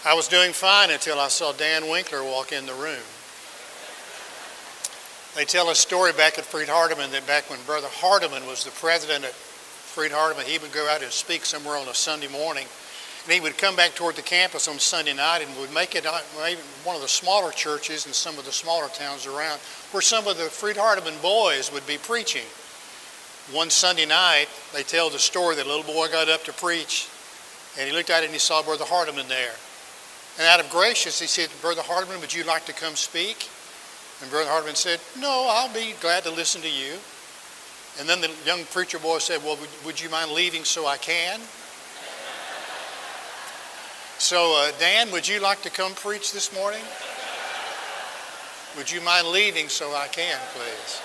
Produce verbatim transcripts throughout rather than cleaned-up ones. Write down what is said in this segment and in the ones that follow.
I was doing fine until I saw Dan Winkler walk in the room. They tell a story back at Freed Hardeman that back when Brother Hardeman was the president at Freed Hardeman, he would go out and speak somewhere on a Sunday morning. And he would come back toward the campus on Sunday night and would make it maybe one of the smaller churches in some of the smaller towns around where some of the Freed Hardeman boys would be preaching. One Sunday night, they tell the story that a little boy got up to preach, and he looked at it and he saw Brother Hardeman there. And out of gracious, he said, Brother Hardeman, would you like to come speak? And Brother Hardeman said, no, I'll be glad to listen to you. And then the young preacher boy said, well, would, would you mind leaving so I can? So, uh, Dan, would you like to come preach this morning? Would you mind leaving so I can, please?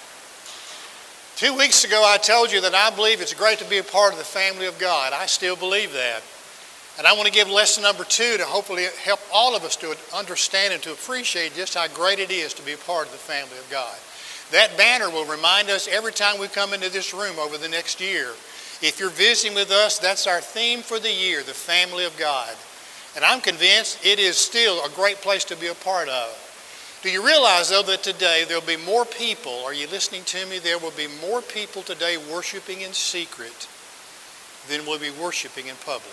Two weeks ago, I told you that I believe it's great to be a part of the family of God. I still believe that. And I want to give lesson number two to hopefully help all of us to understand and to appreciate just how great it is to be a part of the family of God. That banner will remind us every time we come into this room over the next year. If you're visiting with us, that's our theme for the year, the family of God. And I'm convinced it is still a great place to be a part of. Do you realize, though, that today there will be more people, are you listening to me? There will be more people today worshiping in secret than will be worshiping in public.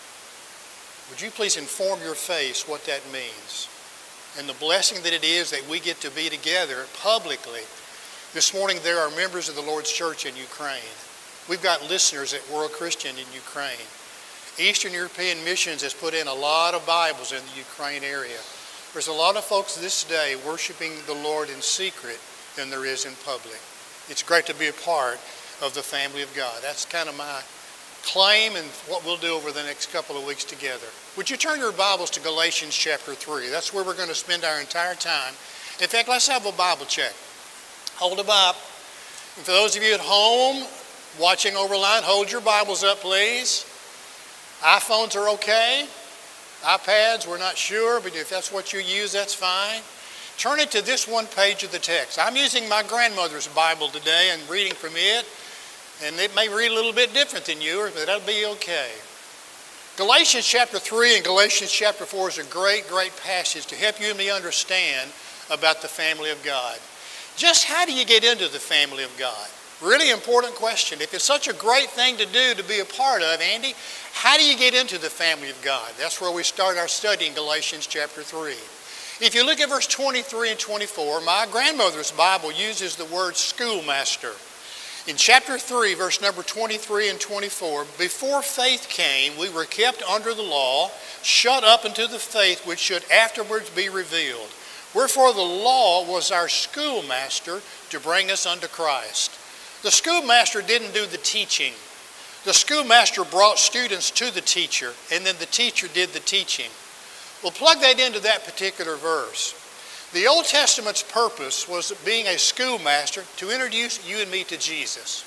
Would you please inform your face what that means and the blessing that it is that we get to be together publicly. This morning there are members of the Lord's Church in Ukraine. We've got listeners at World Christian in Ukraine. Eastern European Missions has put in a lot of Bibles in the Ukraine area. There's a lot of folks this day worshiping the Lord in secret than there is in public. It's great to be a part of the family of God. That's kind of my claim and what we'll do over the next couple of weeks together. Would you turn your Bibles to Galatians chapter three? That's where we're going to spend our entire time. In fact, let's have a Bible check. Hold them up. And for those of you at home watching overline, hold your Bibles up, please. iPhones are okay. iPads, we're not sure, but if that's what you use, that's fine. Turn it to this one page of the text. I'm using my grandmother's Bible today and reading from it, and it may read a little bit different than yours, but that'll be okay. Galatians chapter three and Galatians chapter four is a great, great passage to help you and me understand about the family of God. Just how do you get into the family of God? Really important question. If it's such a great thing to do, to be a part of, Andy, how do you get into the family of God? That's where we start our study in Galatians chapter three. If you look at verse twenty-three and twenty-four, my grandmother's Bible uses the word schoolmaster. In chapter three, verse number twenty-three and twenty-four, before faith came, we were kept under the law, shut up into the faith which should afterwards be revealed. Wherefore the law was our schoolmaster to bring us unto Christ. The schoolmaster didn't do the teaching. The schoolmaster brought students to the teacher, and then the teacher did the teaching. We'll plug that into that particular verse. The Old Testament's purpose was being a schoolmaster to introduce you and me to Jesus.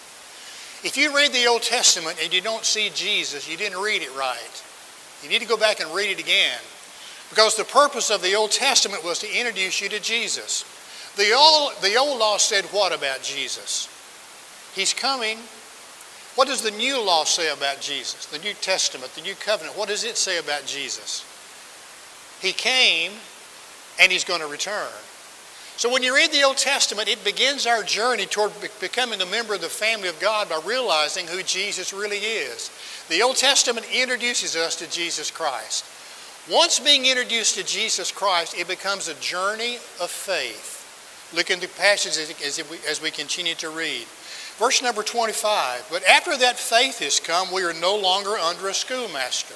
If you read the Old Testament and you don't see Jesus, you didn't read it right. You need to go back and read it again. Because the purpose of the Old Testament was to introduce you to Jesus. The old, the old law said what about Jesus? He's coming. What does the new law say about Jesus? The New Testament, the New Covenant, what does it say about Jesus? He came and he's going to return. So when you read the Old Testament, it begins our journey toward becoming a member of the family of God by realizing who Jesus really is. The Old Testament introduces us to Jesus Christ. Once being introduced to Jesus Christ, it becomes a journey of faith. Look into the passage as we, as we continue to read. Verse number twenty-five, but after that faith has come, we are no longer under a schoolmaster.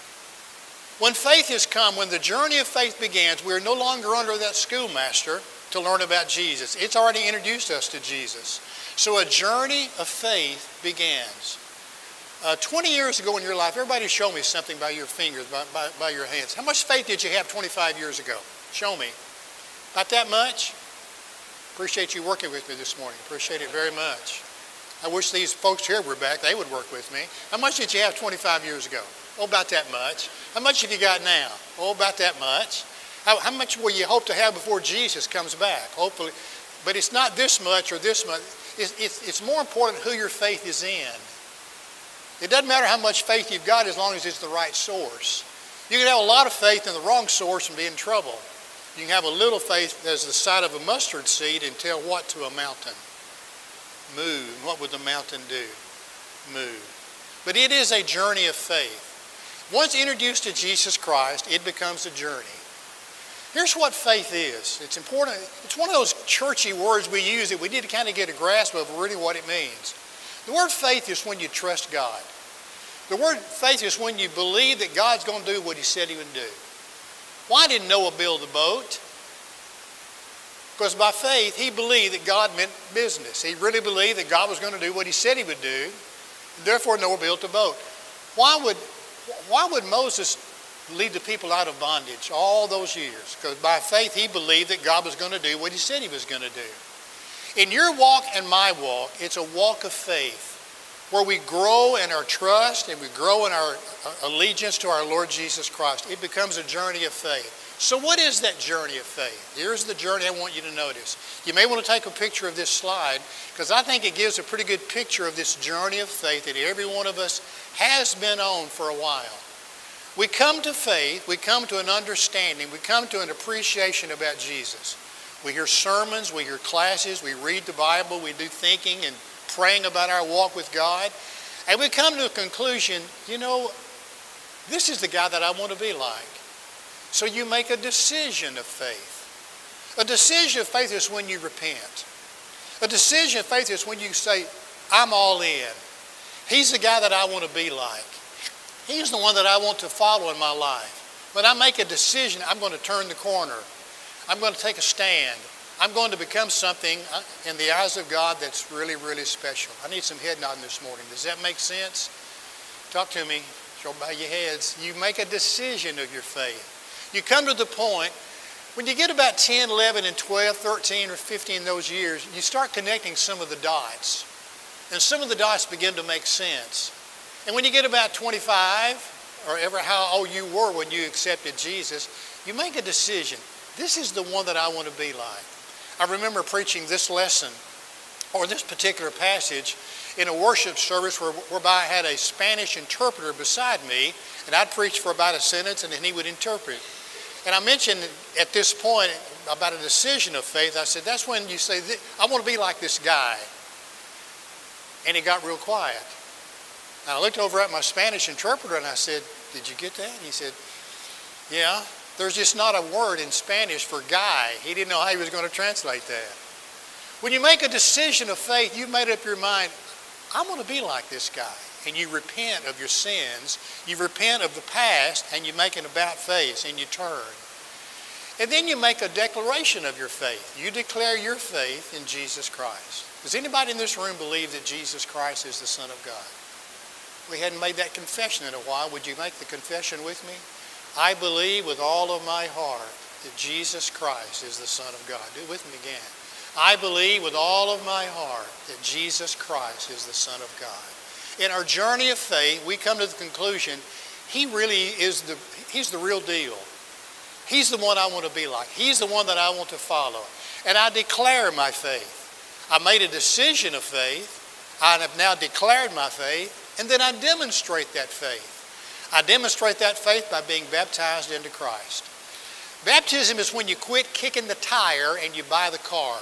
When faith has come, when the journey of faith begins, we are no longer under that schoolmaster to learn about Jesus. It's already introduced us to Jesus. So a journey of faith begins. Uh, twenty years ago in your life, everybody show me something by your fingers, by, by, by your hands. How much faith did you have twenty-five years ago? Show me. Not that much? Appreciate you working with me this morning. Appreciate it very much. I wish these folks here were back. They would work with me. How much did you have twenty-five years ago? Oh, about that much. How much have you got now? Oh, about that much. How, how much will you hope to have before Jesus comes back? Hopefully. But it's not this much or this much. It's, it's, it's more important who your faith is in. It doesn't matter how much faith you've got as long as it's the right source. You can have a lot of faith in the wrong source and be in trouble. You can have a little faith as the size of a mustard seed and tell what to a mountain. Move. What would the mountain do? Move. But it is a journey of faith. Once introduced to Jesus Christ, it becomes a journey. Here's what faith is. It's important. It's one of those churchy words we use that we need to kind of get a grasp of really what it means. The word faith is when you trust God. The word faith is when you believe that God's going to do what he said he would do. Why did Noah build the boat? Because by faith, he believed that God meant business. He really believed that God was going to do what he said he would do. Therefore, Noah built a boat. Why would, why would Moses lead the people out of bondage all those years? Because by faith, he believed that God was going to do what he said he was going to do. In your walk and my walk, it's a walk of faith where we grow in our trust and we grow in our allegiance to our Lord Jesus Christ. It becomes a journey of faith. So what is that journey of faith? Here's the journey I want you to notice. You may want to take a picture of this slide because I think it gives a pretty good picture of this journey of faith that every one of us has been on for a while. We come to faith, we come to an understanding, we come to an appreciation about Jesus. We hear sermons, we hear classes, we read the Bible, we do thinking and praying about our walk with God. And we come to a conclusion, you know, this is the guy that I want to be like. So you make a decision of faith. A decision of faith is when you repent. A decision of faith is when you say, I'm all in. He's the guy that I want to be like. He's the one that I want to follow in my life. When I make a decision, I'm going to turn the corner. I'm going to take a stand. I'm going to become something in the eyes of God that's really, really special. I need some head nodding this morning. Does that make sense? Talk to me. Show by your heads. You make a decision of your faith. You come to the point, when you get about ten, eleven, and twelve, thirteen, or fifteen those years, you start connecting some of the dots. And some of the dots begin to make sense. And when you get about twenty-five, or ever how old you were when you accepted Jesus, you make a decision. This is the one that I want to be like. I remember preaching this lesson, or this particular passage, in a worship service where, whereby I had a Spanish interpreter beside me, and I'd preach for about a sentence, and then he would interpret. And I mentioned at this point about a decision of faith. I said, that's when you say, I want to be like this guy. And he got real quiet. And I looked over at my Spanish interpreter, and I said, did you get that? And he said, yeah. There's just not a word in Spanish for guy. He didn't know how he was going to translate that. When you make a decision of faith, you've made up your mind, I want to be like this guy. And you repent of your sins, you repent of the past, and you make an about face, and you turn. And then you make a declaration of your faith. You declare your faith in Jesus Christ. Does anybody in this room believe that Jesus Christ is the Son of God? We hadn't made that confession in a while. Would you make the confession with me? I believe with all of my heart that Jesus Christ is the Son of God. Do it with me again. I believe with all of my heart that Jesus Christ is the Son of God. In our journey of faith, we come to the conclusion, he really is the, he's the real deal. He's the one I want to be like. He's the one that I want to follow. And I declare my faith. I made a decision of faith. I have now declared my faith. And then I demonstrate that faith. I demonstrate that faith by being baptized into Christ. Baptism is when you quit kicking the tire and you buy the car.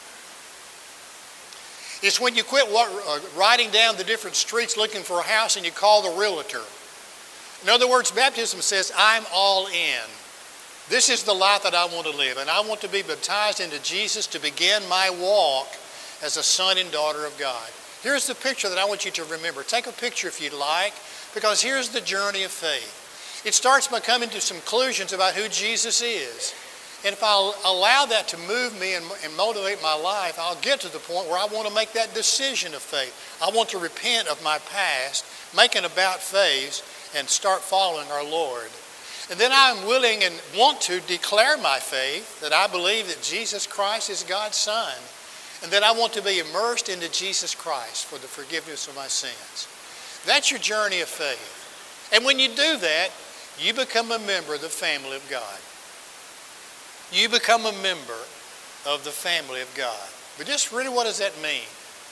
It's when you quit riding down the different streets looking for a house and you call the realtor. In other words, baptism says, I'm all in. This is the life that I want to live, and I want to be baptized into Jesus to begin my walk as a son and daughter of God. Here's the picture that I want you to remember. Take a picture if you'd like, because here's the journey of faith. It starts by coming to some conclusions about who Jesus is. And if I'll allow that to move me and, and motivate my life, I'll get to the point where I want to make that decision of faith. I want to repent of my past, make an about face, and start following our Lord. And then I'm willing and want to declare my faith that I believe that Jesus Christ is God's Son, and that I want to be immersed into Jesus Christ for the forgiveness of my sins. That's your journey of faith. And when you do that, you become a member of the family of God. You become a member of the family of God. But just really, what does that mean?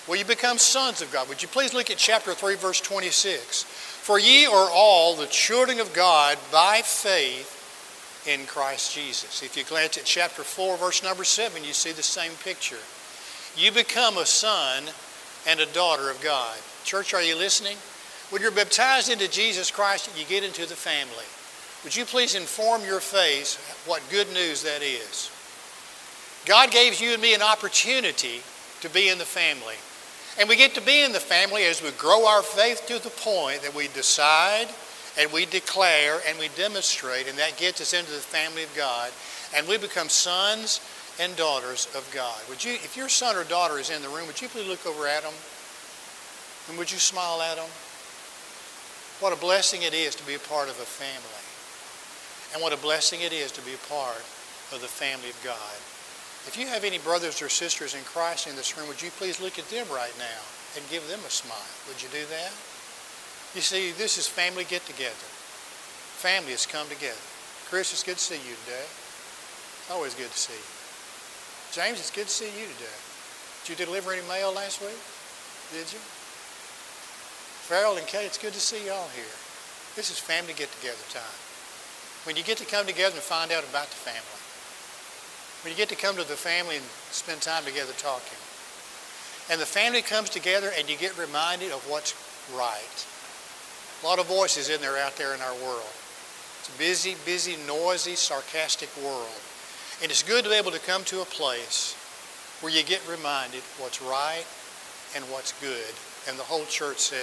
Well, you become sons of God. Would you please look at chapter three, verse twenty-six? For ye are all the children of God by faith in Christ Jesus. If you glance at chapter four, verse number seven, you see the same picture. You become a son and a daughter of God. Church, are you listening? When you're baptized into Jesus Christ, you get into the family. Would you please inform your face what good news that is? God gave you and me an opportunity to be in the family. And we get to be in the family as we grow our faith to the point that we decide and we declare and we demonstrate, and that gets us into the family of God, and we become sons and daughters of God. Would you, if your son or daughter is in the room, would you please look over at them? And would you smile at them? What a blessing it is to be a part of a family. And what a blessing it is to be a part of the family of God. If you have any brothers or sisters in Christ in this room, would you please look at them right now and give them a smile? Would you do that? You see, this is family get-together. Family has come together. Chris, it's good to see you today. Always good to see you. James, it's good to see you today. Did you deliver any mail last week? Did you? Farrell and Kate, it's good to see you all here. This is family get-together time. When you get to come together and find out about the family. When you get to come to the family and spend time together talking. And the family comes together and you get reminded of what's right. A lot of voices in there out there in our world. It's a busy, busy, noisy, sarcastic world. And it's good to be able to come to a place where you get reminded what's right and what's good. And the whole church said,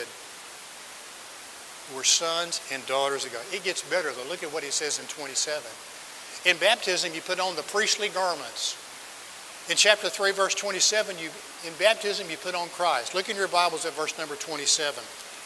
we're sons and daughters of God. It gets better though. Look at what he says in twenty-seven. In baptism, you put on the priestly garments. In chapter three, verse twenty-seven, you, in baptism, you put on Christ. Look in your Bibles at verse number twenty-seven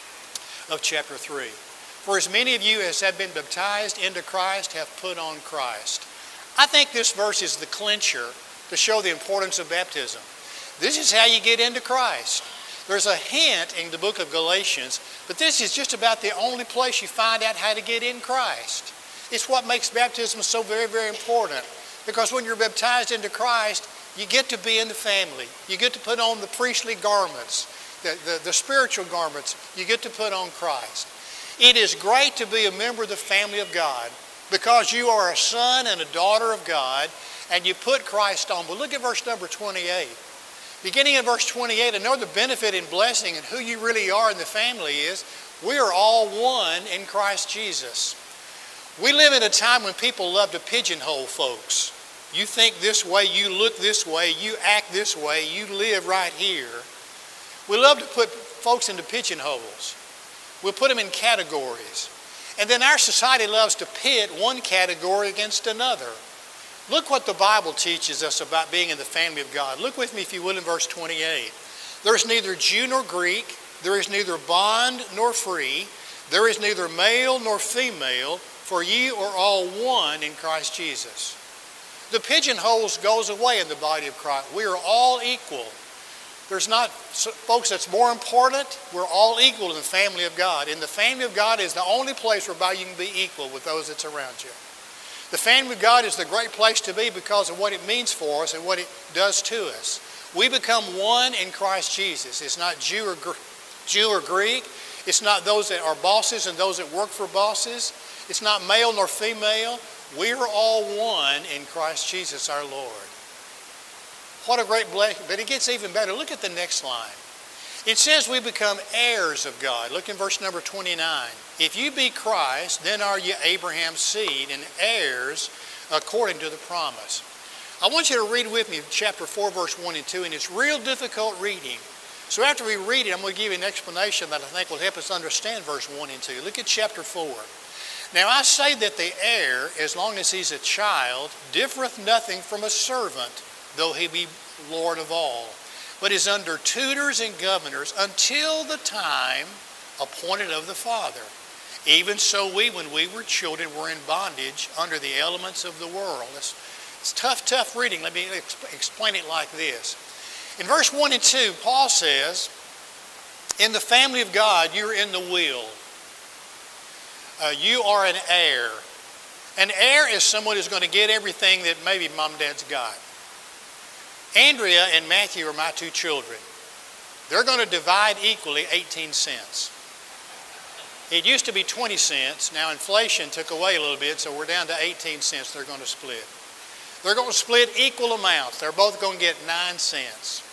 of chapter three. For as many of you as have been baptized into Christ have put on Christ. I think this verse is the clincher to show the importance of baptism. This is how you get into Christ. There's a hint in the book of Galatians, but this is just about the only place you find out how to get in Christ. It's what makes baptism so very, very important. Because when you're baptized into Christ, you get to be in the family. You get to put on the priestly garments, the, the, the spiritual garments. You get to put on Christ. It is great to be a member of the family of God because you are a son and a daughter of God and you put Christ on. But look at verse number twenty-eight. Beginning in verse twenty-eight, another benefit and blessing and who you really are in the family is we are all one in Christ Jesus. We live in a time when people love to pigeonhole folks. You think this way, you look this way, you act this way, you live right here. We love to put folks into pigeonholes. We'll put them in categories. And then our society loves to pit one category against another. Look what the Bible teaches us about being in the family of God. Look with me, if you will, in verse twenty-eight. There is neither Jew nor Greek. There is neither bond nor free. There is neither male nor female. For ye are all one in Christ Jesus. The pigeonholes goes away in the body of Christ. We are all equal. There's not, folks, that's more important. We're all equal in the family of God. And the family of God is the only place whereby you can be equal with those that's around you. The family of God is the great place to be because of what it means for us and what it does to us. We become one in Christ Jesus. It's not Jew or, Jew or Greek. It's not those that are bosses and those that work for bosses. It's not male nor female. We are all one in Christ Jesus our Lord. What a great blessing. But it gets even better. Look at the next line. It says we become heirs of God. Look in verse number twenty-nine. If you be Christ, then are you Abraham's seed and heirs according to the promise. I want you to read with me chapter four, verse one and two, and it's real difficult reading. So after we read it, I'm going to give you an explanation that I think will help us understand verse one and two. Look at chapter four. Now I say that the heir, as long as he's a child, differeth nothing from a servant, though he be Lord of all, but is under tutors and governors until the time appointed of the Father. Even so we, when we were children, were in bondage under the elements of the world. It's, it's tough, tough reading. Let me exp- explain it like this. In verse one and two, Paul says, in the family of God, you're in the will. Uh, you are an heir. An heir is someone who's going to get everything that maybe mom and dad's got. Andrea and Matthew are my two children. they're going to divide equally eighteen cents. It used to be twenty cents. Now inflation took away a little bit, so we're down to eighteen cents they're going to split. They're going to split equal amounts. They're both going to get nine cents.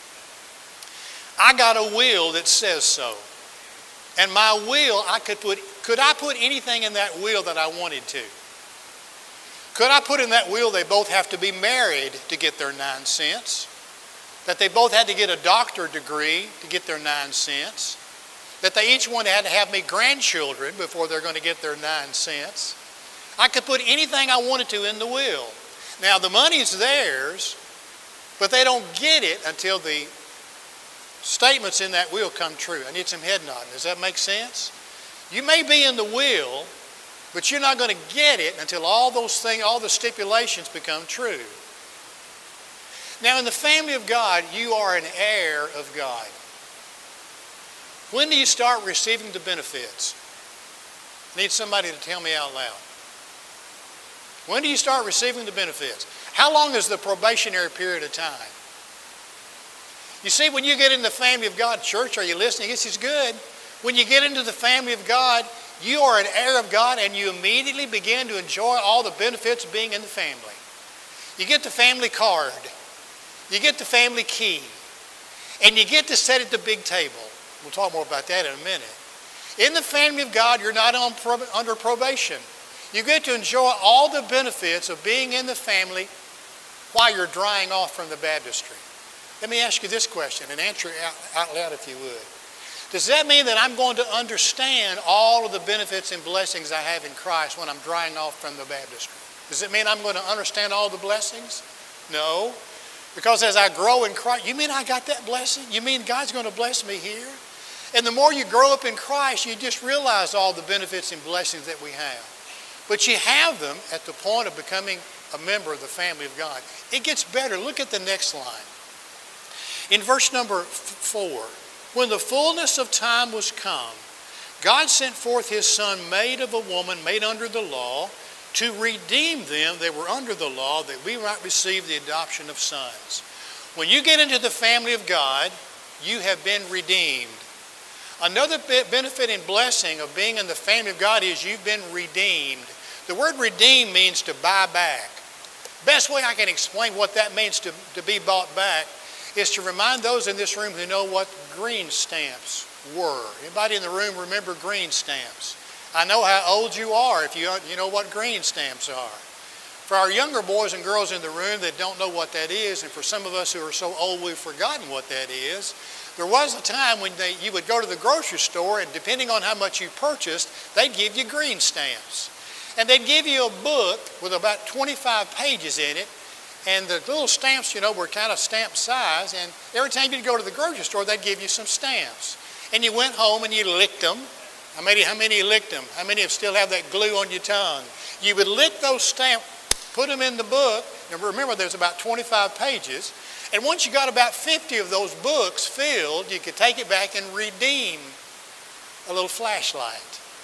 I got a will that says so. And my will, I could put, could I put anything in that will that I wanted to? Could I put in that will they both have to be married to get their nine cents? That they both had to get a doctorate degree to get their nine cents? That they each one had to have me grandchildren before they're going to get their nine cents? I could put anything I wanted to in the will. Now the money's theirs, but they don't get it until the statements in that will come true. I need some head nodding. Does that make sense? You may be in the will, but you're not going to get it until all those things, all the stipulations become true. Now in the family of God, you are an heir of God. When do you start receiving the benefits? I need somebody to tell me out loud. When do you start receiving the benefits? How long is the probationary period of time? You see, when you get in the family of God, church, are you listening? This is good. When you get into the family of God, you are an heir of God and you immediately begin to enjoy all the benefits of being in the family. You get the family card. You get the family key. And you get to sit at the big table. We'll talk more about that in a minute. In the family of God, you're not on prob- under probation. You get to enjoy all the benefits of being in the family while you're drying off from the baptistry. Let me ask you this question and answer it out, out loud if you would. Does that mean that I'm going to understand all of the benefits and blessings I have in Christ when I'm drying off from the baptistry? Does it mean I'm going to understand all the blessings? No. Because as I grow in Christ, you mean I got that blessing? You mean God's going to bless me here? And the more you grow up in Christ, you just realize all the benefits and blessings that we have. But you have them at the point of becoming a member of the family of God. It gets better. Look at the next line. In verse number four, when the fullness of time was come, God sent forth his Son, made of a woman, made under the law, to redeem them that were under the law, that we might receive the adoption of sons. When you get into the family of God, you have been redeemed. Another benefit and blessing of being in the family of God is you've been redeemed. The word redeem means to buy back. Best way I can explain what that means to, to be bought back is to remind those in this room who know what green stamps were. Anybody in the room remember green stamps? I know how old you are if you, you know what green stamps are. For our younger boys and girls in the room that don't know what that is, and for some of us who are so old we've forgotten what that is, there was a time when they, you would go to the grocery store and depending on how much you purchased, they'd give you green stamps. And they'd give you a book with about twenty-five pages in it. And the little stamps, you know, were kind of stamp size. And every time you'd go to the grocery store, they'd give you some stamps. And you went home and you licked them. How many, how many licked them? How many still have that glue on your tongue? You would lick those stamps, put them in the book. And remember, there's about twenty-five pages. And once you got about fifty of those books filled, you could take it back and redeem a little flashlight.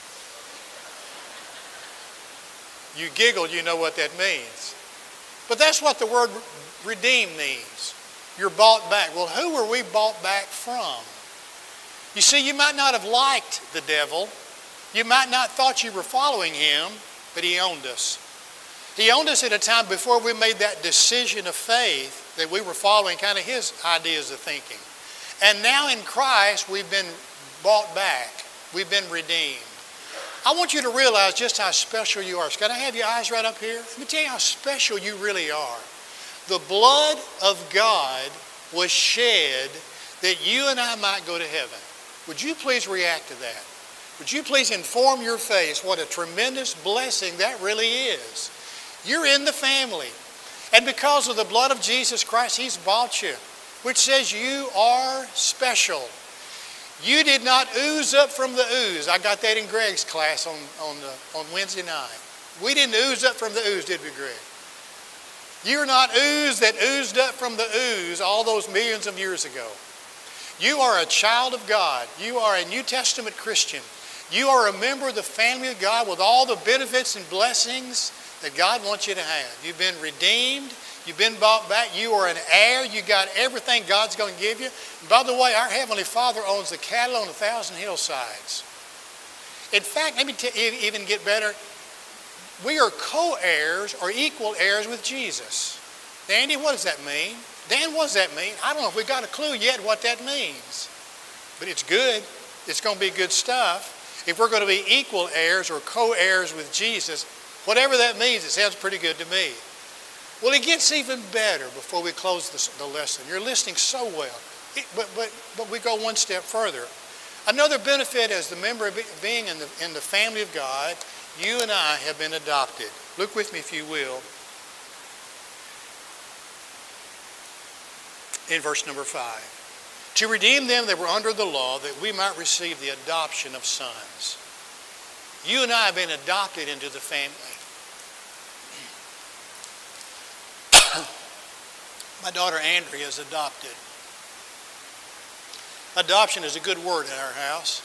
You giggled, you know what that means. But that's what the word redeem means. You're bought back. Well, who were we bought back from? You see, you might not have liked the devil. You might not thought you were following him, but he owned us. He owned us at a time before we made that decision of faith that we were following kind of his ideas of thinking. And now in Christ, we've been bought back. We've been redeemed. I want you to realize just how special you are. Can I have your eyes right up here? Let me tell you how special you really are. The blood of God was shed that you and I might go to heaven. Would you please react to that? Would you please inform your face what a tremendous blessing that really is? You're in the family. And because of the blood of Jesus Christ, he's bought you, which says you are special. You did not ooze up from the ooze. I got that in Greg's class on, on, the, on Wednesday night. We didn't ooze up from the ooze, did we, Greg? You're not ooze that oozed up from the ooze all those millions of years ago. You are a child of God. You are a New Testament Christian. You are a member of the family of God with all the benefits and blessings that God wants you to have. You've been redeemed. You've been bought back. You are an heir. You got everything God's going to give you. And by the way, our Heavenly Father owns the cattle on a thousand hillsides. In fact, let me t- even get better. We are co-heirs or equal heirs with Jesus. Andy, what does that mean? Dan, what does that mean? I don't know if we've got a clue yet what that means. But it's good. It's going to be good stuff. If we're going to be equal heirs or co-heirs with Jesus, whatever that means, it sounds pretty good to me. Well, it gets even better before we close this, the lesson. You're listening so well. It, but, but, but we go one step further. Another benefit as the member of being in the, in the family of God, you and I have been adopted. Look with me if you will. In verse number five. To redeem them that were under the law, that we might receive the adoption of sons. You and I have been adopted into the family. My daughter Andrea is adopted. Adoption is a good word in our house.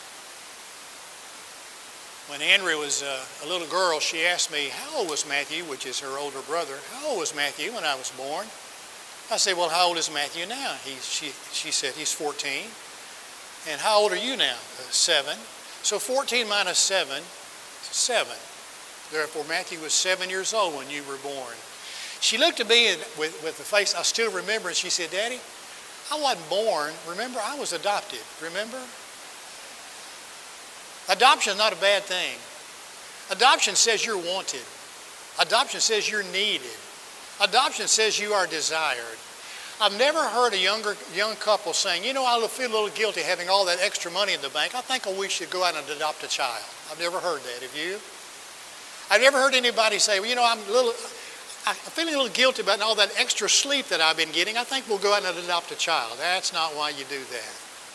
When Andrea was a, a little girl, she asked me, how old was Matthew, which is her older brother? How old was Matthew when I was born? I said, well, how old is Matthew now? He, she, she said, he's fourteen. And how old are you now? Uh, seven. So fourteen minus seven, seven. Therefore, Matthew was seven years old when you were born. She looked at me and with, with the face I still remember, and she said, Daddy, I wasn't born. Remember, I was adopted. Remember? Adoption is not a bad thing. Adoption says you're wanted. Adoption says you're needed. Adoption says you are desired. I've never heard a younger young couple saying, you know, I feel a little guilty having all that extra money in the bank. I think we should go out and adopt a child. I've never heard that. Have you? I've never heard anybody say, well, you know, I'm a little, I'm feeling a little guilty about all that extra sleep that I've been getting. I think we'll go out and adopt a child. That's not why you do that.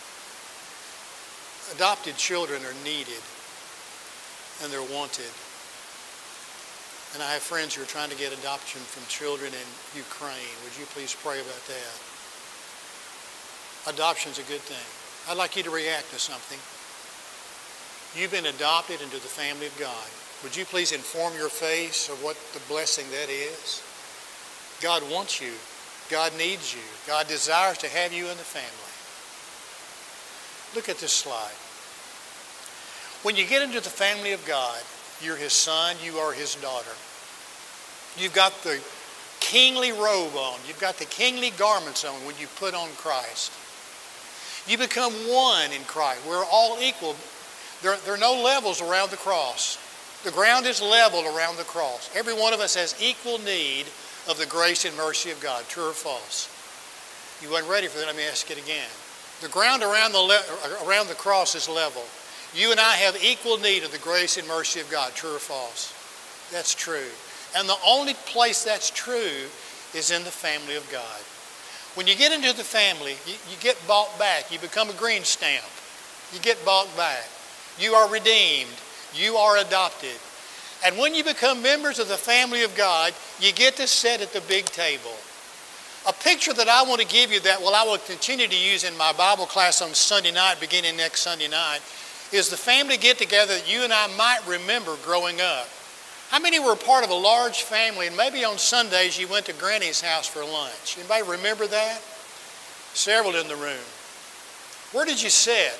Adopted children are needed and they're wanted. And I have friends who are trying to get adoption from children in Ukraine. Would you please pray about that? Adoption's a good thing. I'd like you to react to something. You've been adopted into the family of God. Would you please inform your face of what the blessing that is? God wants you. God needs you. God desires to have you in the family. Look at this slide. When you get into the family of God, you're his son, you are his daughter. You've got the kingly robe on. You've got the kingly garments on when you put on Christ. You become one in Christ. We're all equal. There, there are no levels around the cross. The ground is level around the cross. Every one of us has equal need of the grace and mercy of God. True or false? You weren't ready for that. Let me ask it again. The ground around the, le- around the cross is level. You and I have equal need of the grace and mercy of God. True or false? That's true. And the only place that's true is in the family of God. When you get into the family, you, you get bought back. You become a green stamp. You get bought back. You are redeemed. You are adopted. And when you become members of the family of God, you get to sit at the big table. A picture that I want to give you that, well, I will continue to use in my Bible class on Sunday night, beginning next Sunday night, is the family get-together that you and I might remember growing up. How many were part of a large family and maybe on Sundays you went to Granny's house for lunch? Anybody remember that? Several in the room. Where did you sit?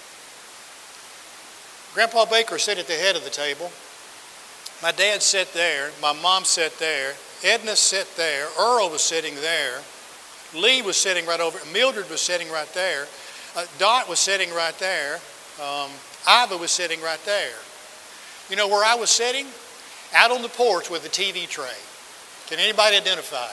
Grandpa Baker sat at the head of the table. My dad sat there. My mom sat there. Edna sat there. Earl was sitting there. Lee was sitting right over. Mildred was sitting right there. Uh, Dot was sitting right there. Um, Iva was sitting right there. You know where I was sitting? Out on the porch with a T V tray. Can anybody identify?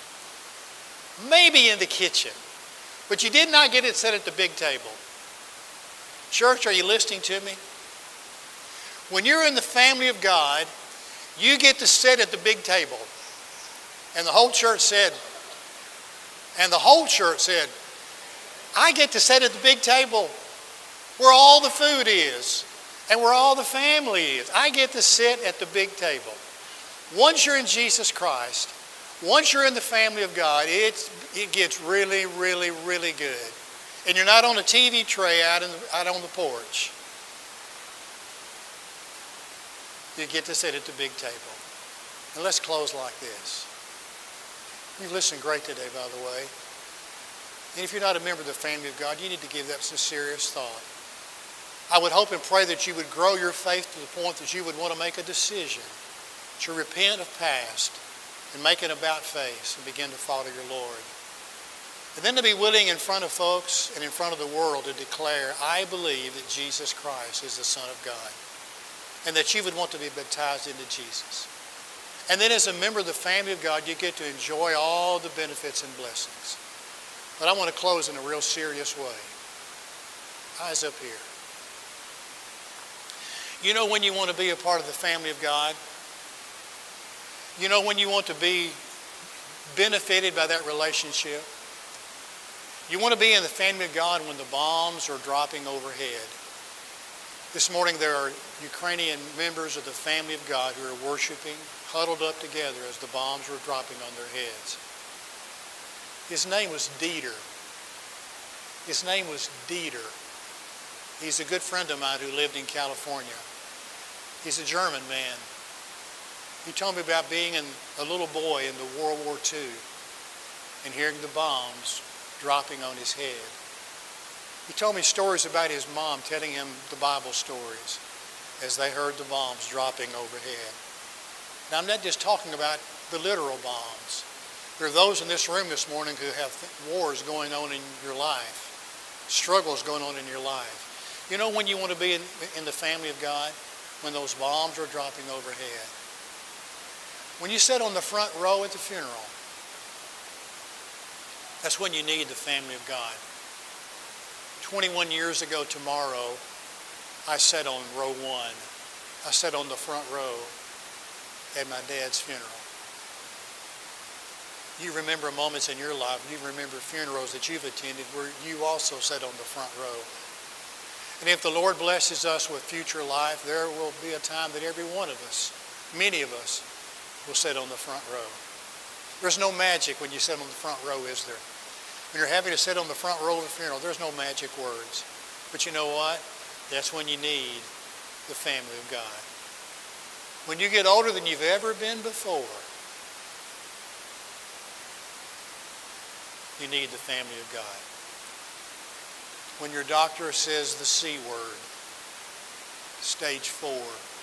Maybe in the kitchen. But you did not get it set at the big table. Church, are you listening to me? When you're in the family of God, you get to sit at the big table. And the whole church said, and the whole church said, I get to sit at the big table where all the food is and where all the family is. I get to sit at the big table. Once you're in Jesus Christ, once you're in the family of God, it's, it gets really, really, really good. And you're not on a T V tray out, in the, out on the porch. you get to sit at the big table. And let's close like this. You've listened great today, by the way. And if you're not a member of the family of God, you need to give that some serious thought. I would hope and pray that you would grow your faith to the point that you would want to make a decision to repent of past and make an about face and begin to follow your Lord. And then to be willing in front of folks and in front of the world to declare, I believe that Jesus Christ is the Son of God. And that you would want to be baptized into Jesus. And then as a member of the family of God, you get to enjoy all the benefits and blessings. But I want to close in a real serious way. Eyes up here. You know when you want to be a part of the family of God? You know when you want to be benefited by that relationship? You want to be in the family of God when the bombs are dropping overhead. This morning there are Ukrainian members of the family of God who are worshiping, huddled up together as the bombs were dropping on their heads. His name was Dieter. His name was Dieter. He's a good friend of mine who lived in California. He's a German man. He told me about being in, a little boy in the World War Two and hearing the bombs dropping on his head. He told me stories about his mom telling him the Bible stories as they heard the bombs dropping overhead. Now, I'm not just talking about the literal bombs. There are those in this room this morning who have wars going on in your life, struggles going on in your life. You know when you want to be in, in the family of God? When those bombs are dropping overhead. When you sit on the front row at the funeral, that's when you need the family of God. twenty-one years ago tomorrow, I sat on row one. I sat on the front row at my dad's funeral. You remember moments in your life, you remember funerals that you've attended where you also sat on the front row. And if the Lord blesses us with future life, there will be a time that every one of us, many of us, will sit on the front row. There's no magic when you sit on the front row, is there? When you're having to sit on the front row of a funeral, there's no magic words. But you know what? That's when you need the family of God. When you get older than you've ever been before, you need the family of God. When your doctor says the C word, stage four,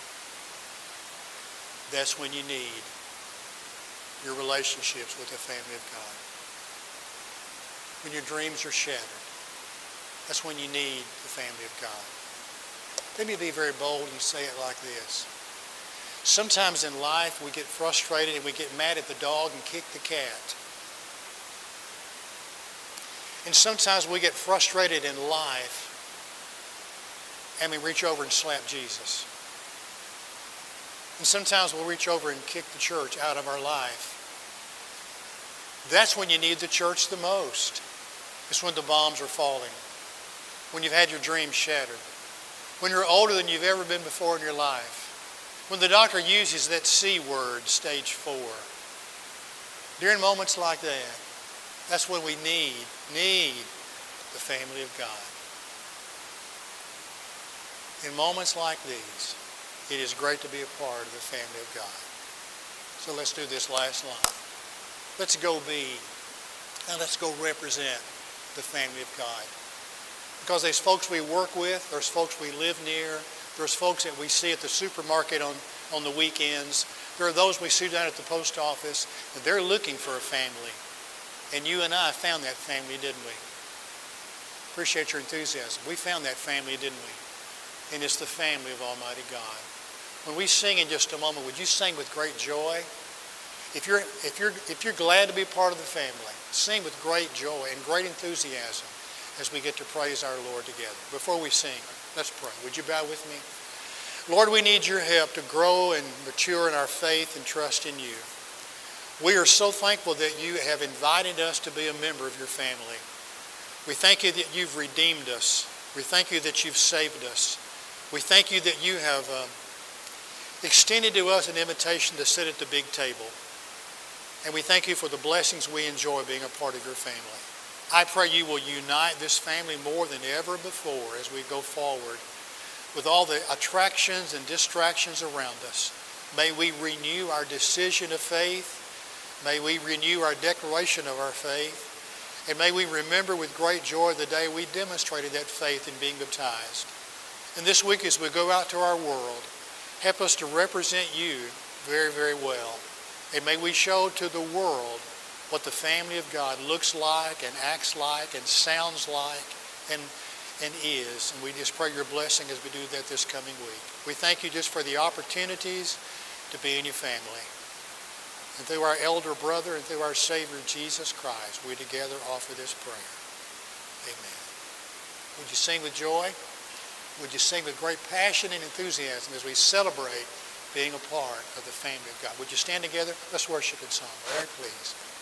that's when you need your relationships with the family of God. When your dreams are shattered, that's when you need the family of God. Let me be very bold and say it like this. Sometimes in life we get frustrated and we get mad at the dog and kick the cat. And sometimes we get frustrated in life and we reach over and slap Jesus. And sometimes we'll reach over and kick the church out of our life. That's when you need the church the most. It's when the bombs are falling. When you've had your dreams shattered. When you're older than you've ever been before in your life. When the doctor uses that C word, stage four. During moments like that, that's when we need, need the family of God. In moments like these, it is great to be a part of the family of God. So let's do this last line. Let's go be, and let's go represent the family of God. Because there's folks we work with, there's folks we live near, there's folks that we see at the supermarket on, on the weekends. There are those we see down at the post office, and they're looking for a family. And you and I found that family, didn't we? Appreciate your enthusiasm. We found that family, didn't we? And it's the family of Almighty God. When we sing in just a moment, would you sing with great joy? If you're, if you're, if you're glad to be part of the family, sing with great joy and great enthusiasm as we get to praise our Lord together. Before we sing, let's pray. Would you bow with me? Lord, we need your help to grow and mature in our faith and trust in you. We are so thankful that you have invited us to be a member of your family. We thank you that you've redeemed us. We thank you that you've saved us. We thank you that you have uh, extended to us an invitation to sit at the big table. And we thank you for the blessings we enjoy being a part of your family. I pray you will unite this family more than ever before as we go forward with all the attractions and distractions around us. May we renew our decision of faith. May we renew our declaration of our faith. And may we remember with great joy the day we demonstrated that faith in being baptized. And this week as we go out to our world, help us to represent you very, very well. And may we show to the world what the family of God looks like and acts like and sounds like and, and is. And we just pray your blessing as we do that this coming week. We thank you just for the opportunities to be in your family. And through our elder brother and through our Savior Jesus Christ, we together offer this prayer. Amen. Would you sing with joy? Would you sing with great passion and enthusiasm as we celebrate being a part of the family of God? Would you stand together? Let's worship in song. Very please.